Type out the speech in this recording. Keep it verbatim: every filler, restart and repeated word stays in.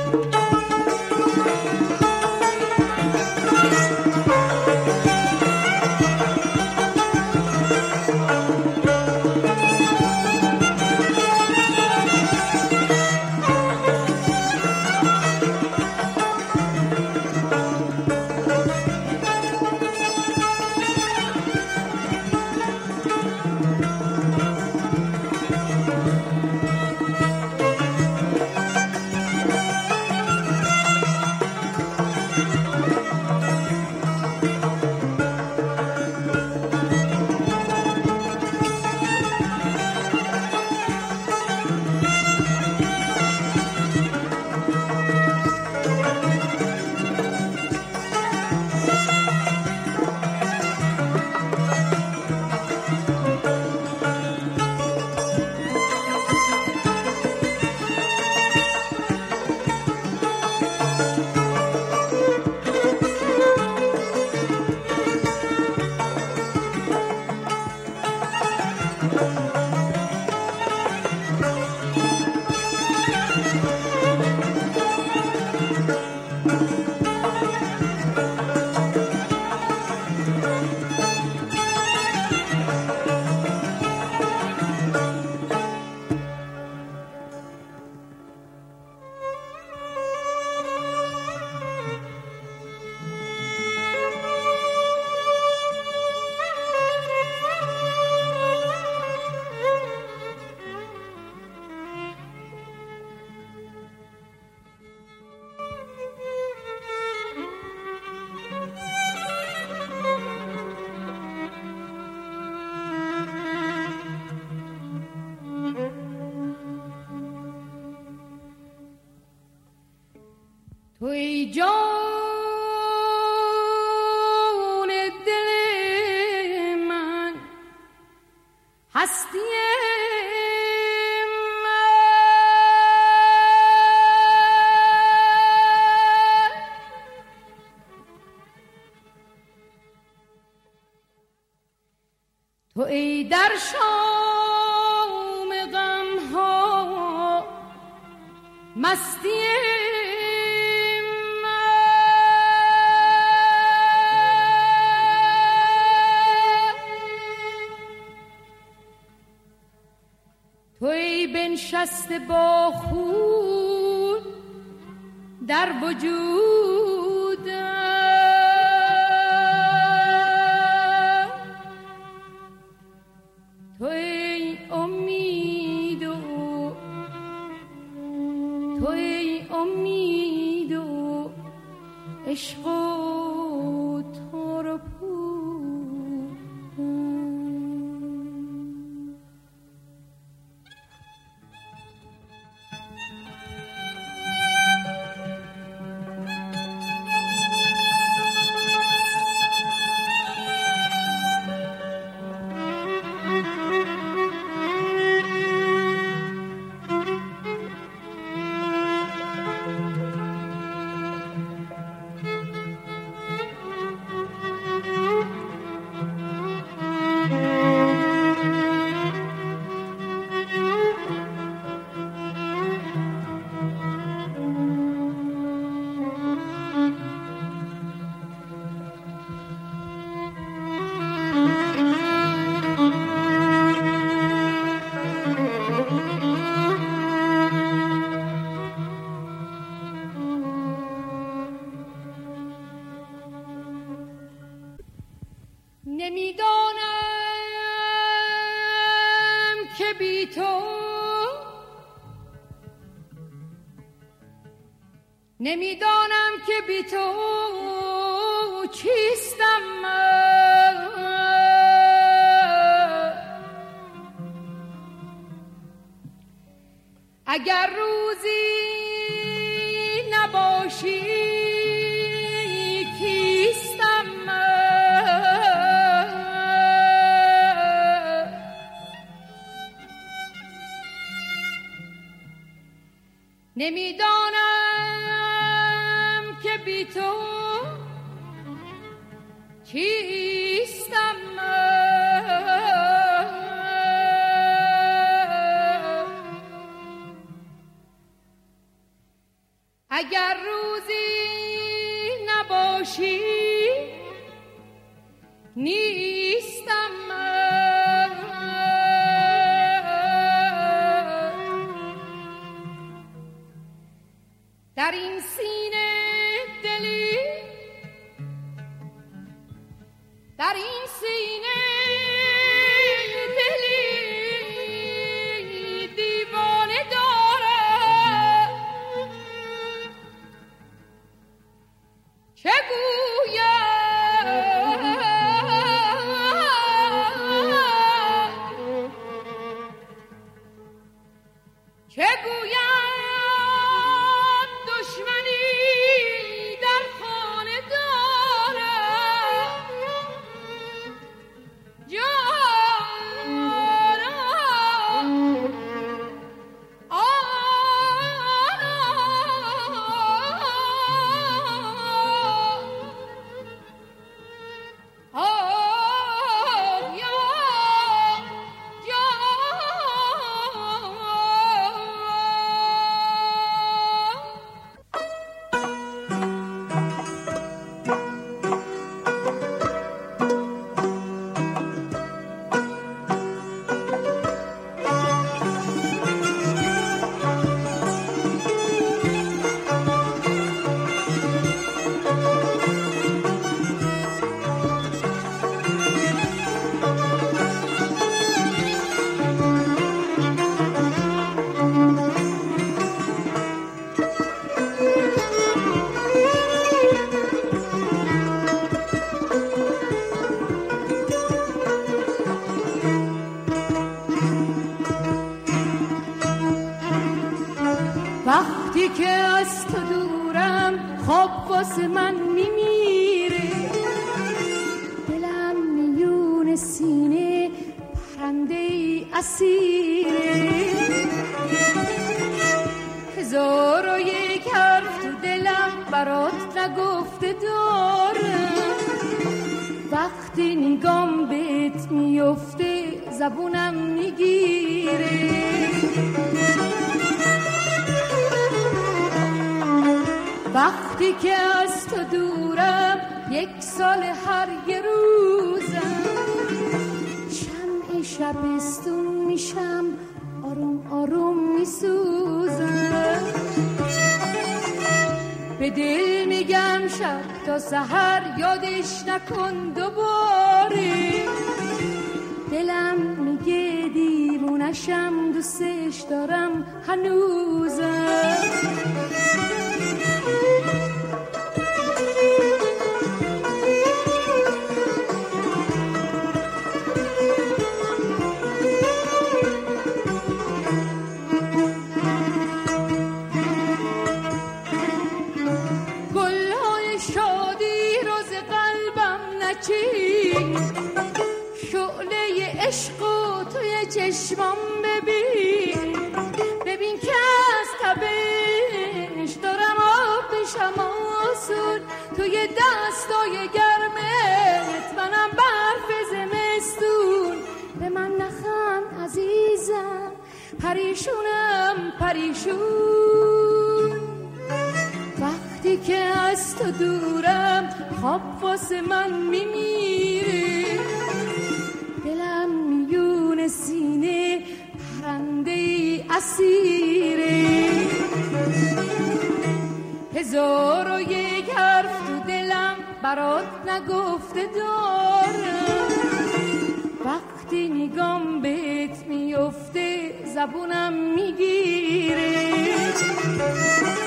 توی جان دل من هستی من، توی در شام غم ها مستی بنشسته با خون در وجود، توی امید و توی امید و عشق و تار و پود. نمیدانم که بی تو، نمیدانم که بی تو چیستم من. اگر روزی نباشی نمیدانم که بی تو چیستم من. اگر روزی نباشی نیستم من. در این سینه دلی، در این سینه وقتی که از تو دورم خواب واسه من میمیره، دلم میون سینه پرنده ای اسیره. هزار و یک حرف تو دلم برات نگفته دارم، وقتی نگام بهت میفته زبونم میگیره. وقتی که از تو دورم یک سال هر یه روزم، شمع شبستون میشم آروم آروم میسوزم. به دل میگم شب تا سحر یادش نکن دوباره، دلم میگه دیوونشم دوستش دارم هنوزم. شعله عشق و توی چشمام ببین، ببین که از تبش دارم آب بشم آسون، توی دستای گرمت منم برف زمستون. به من نخند عزیزم پریشونم پریشون، وقتی که از تو دورم خواب واسه من میمیره، دلم میون سینه پرنده ای اسیره. هزار و یک حرف تو دلم برات نگفته دارم، وقتی نگام بهت میفته زبونم میگیره.